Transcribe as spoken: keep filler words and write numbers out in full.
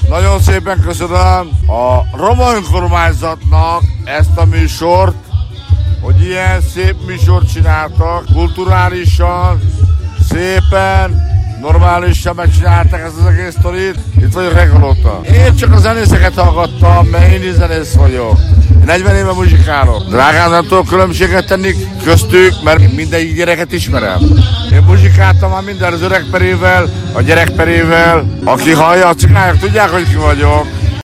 Nagyon szépen köszönöm a roma önkormányzatnak ezt a műsort, hogy ilyen szép műsort csináltak, kulturálisan, szépen, normálisan megcsinálták ezt az egész sztorit. Itt vagyok reggel óta. Én csak a zenészeket hallgattam, mert én is zenész vagyok. negyven éve muzsikálok. Drágán nem tudok különbséget tenni köztük, mert mindegyik gyereket ismerem. Én muzsikáltam már minden az öregperével, a gyerekperével. Aki hallja, a cigányok tudják, hogy ki vagyok.